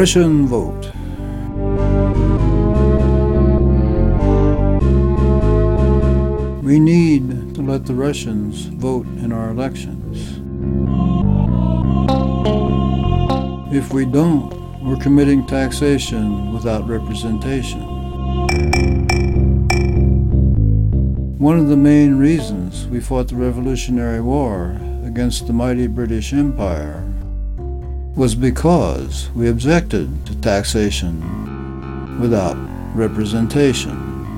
Russian vote. We need to let the Russians vote in our elections. If we don't, we're committing taxation without representation. One of the main reasons we fought the Revolutionary War against the mighty British Empire was because we objected to taxation without representation.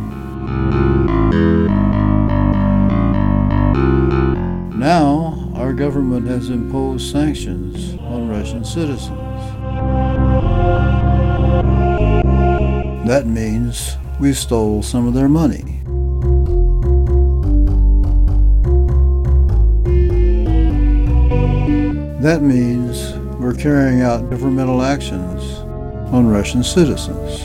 Now, our government has imposed sanctions on Russian citizens. That means we stole some of their money. That means we're carrying out governmental actions on Russian citizens.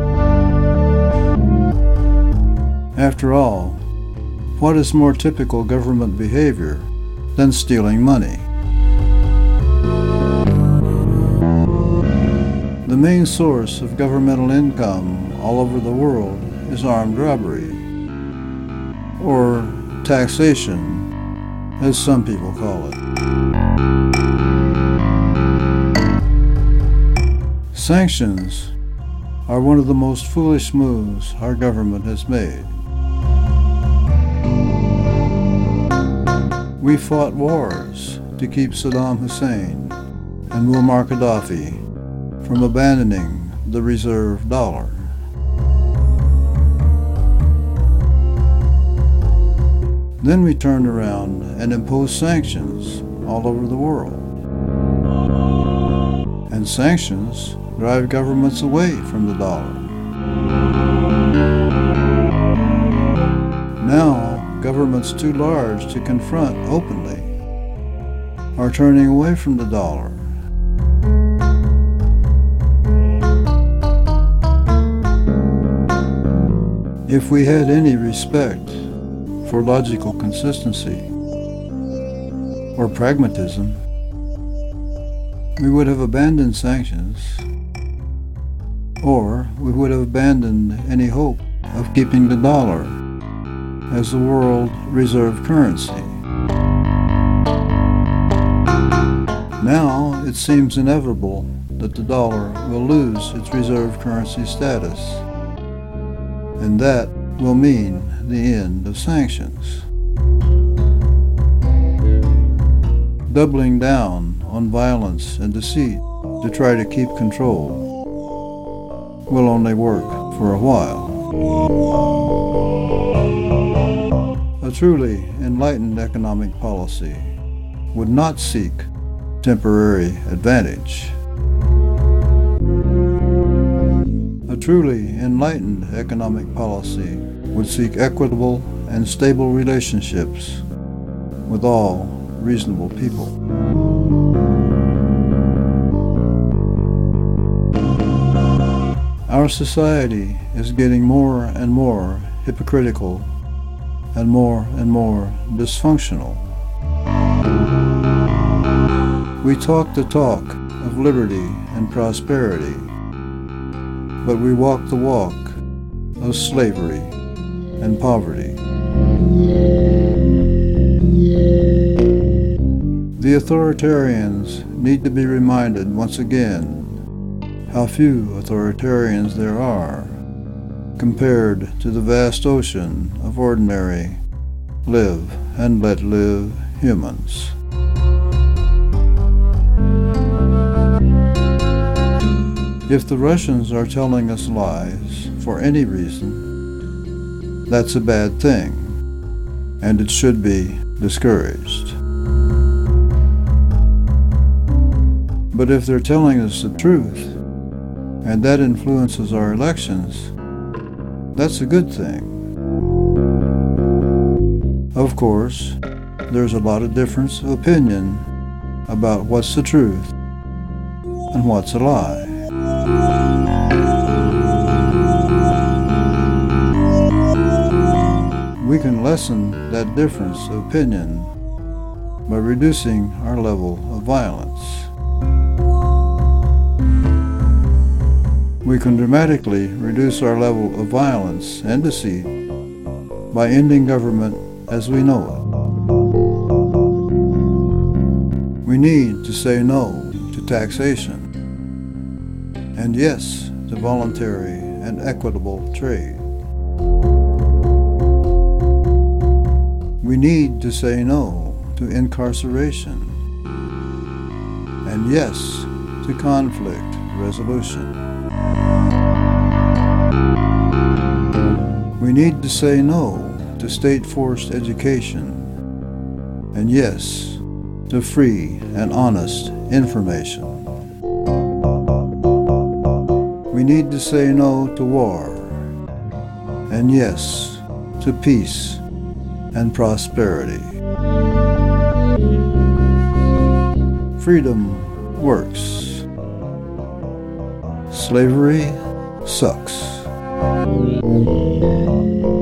After all, what is more typical government behavior than stealing money? The main source of governmental income all over the world is armed robbery, or taxation, as some people call it. Sanctions are one of the most foolish moves our government has made. We fought wars to keep Saddam Hussein and Muammar Gaddafi from abandoning the reserve dollar. Then we turned around and imposed sanctions all over the world. And sanctions drive governments away from the dollar. Now, governments too large to confront openly are turning away from the dollar. If we had any respect for logical consistency or pragmatism, we would have abandoned sanctions, or we would have abandoned any hope of keeping the dollar as the world reserve currency. Now it seems inevitable that the dollar will lose its reserve currency status, and that will mean the end of sanctions. Doubling down on violence and deceit to try to keep control will only work for a while. A truly enlightened economic policy would not seek temporary advantage. A truly enlightened economic policy would seek equitable and stable relationships with all reasonable people. Our society is getting more and more hypocritical and more dysfunctional. We talk the talk of liberty and prosperity, but we walk the walk of slavery and poverty. The authoritarians need to be reminded once again how few authoritarians there are compared to the vast ocean of ordinary live and let live humans. If the Russians are telling us lies for any reason, that's a bad thing, and it should be discouraged. But if they're telling us the truth, and that influences our elections, that's a good thing. Of course, there's a lot of difference of opinion about what's the truth and what's a lie. We can lessen that difference of opinion by reducing our level of violence. We can dramatically reduce our level of violence and deceit by ending government as we know it. We need to say no to taxation, and yes to voluntary and equitable trade. We need to say no to incarceration, and yes to conflict resolution. We need to say no to state-forced education, and yes to free and honest information. We need to say no to war, and yes to peace and prosperity. Freedom works. Slavery sucks.